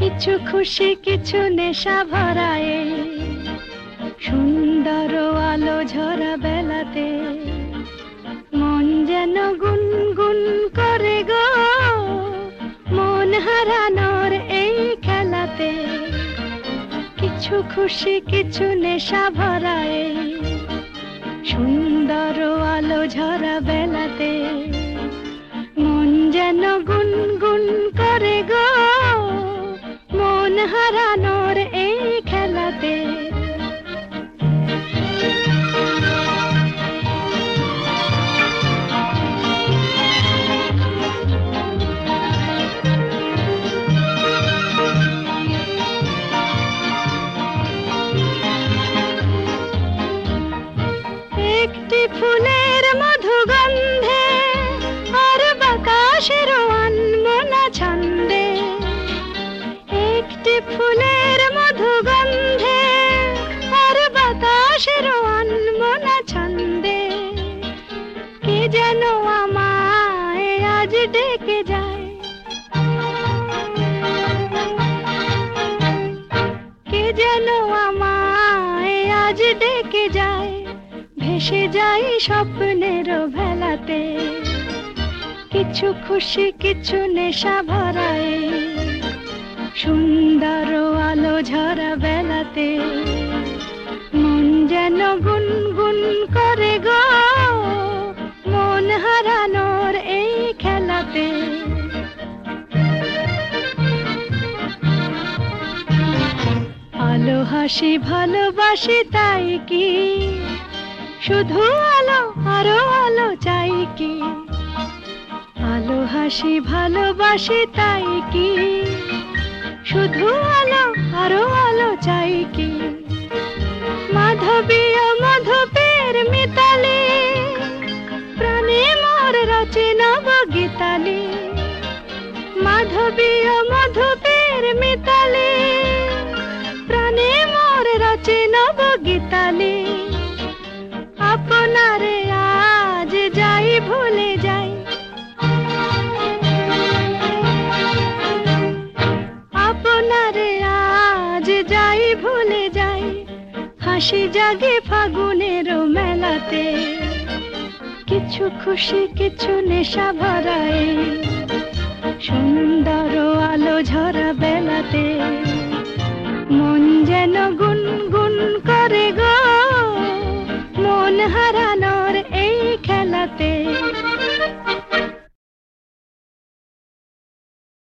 কিছু খুশি কিছু নেশা ভরায় সুন্দর আলো ঝরা বেলাতে মন যেন গুনগুন করে গো মন হারানোর এই খেলাতে কিছু খুশি কিছু নেশা ভরায় সুন্দর আলো ঝরা বেলাতে মন যেন গুনগুন করে গো মন হারানোর এই খেলাতে একটি ফুলের মধুগন্ধে আর বাতাসের আনমনা ছন্দে একটি ফুলের মধুগন্ধে আর বাতাসের আনমনা ছন্দে কে যেন আমায় আজ ডেকে যায় কে যেন আমায় আজ ডেকে যায় ভেসে যাই স্বপ্নের ভেলাতে কিছু খুশি কিছু নেশা ভরায় সুন্দর আলো ঝরা বেলাতে মন যেন গুনগুন করে গো মন হারানোর এই খেলাতে আলো হাসি ভালোবাসি তাই কি শুধু আলো আরো আলো চাই কি আলো হাসি ভালোবাসি তাই কি শুধু আলো আরো আলো চাই কি মাধবী ও মাধবের মিতালি প্রাণে মোর রচে নব গীতালি মাধবী ও মাধবের মিতালি প্রাণে মোর রচে নব গীতালি আপনারে আজ যাই ভুলে যাই আপনারে আজ যাই ভুলে যাই হাসি জাগে ফাগুনের মেলাতে কিছু খুশি কিছু নেশা ভরায় সুন্দর আলো ঝরা বেলাতে মন যেন গুনগুন